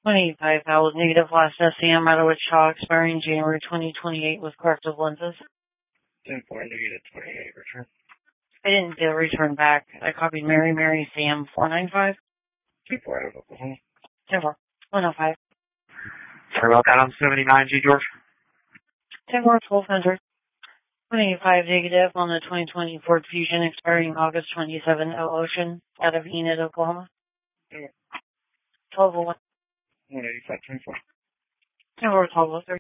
185 valid negative last SCM out of Wichita expiring January 2028 with corrective lenses. 10-4 negative 28 return. I didn't get a return back. I copied Mary Sam 495. 2-4 out of Oklahoma. 10-4. 105. Sorry about that. I'm 79G George. 10-4 1200. 185 negative on the 2020 Ford Fusion expiring August 27 at Ocean out of Enid, Oklahoma. 1201. 185 24. 10-4 1203.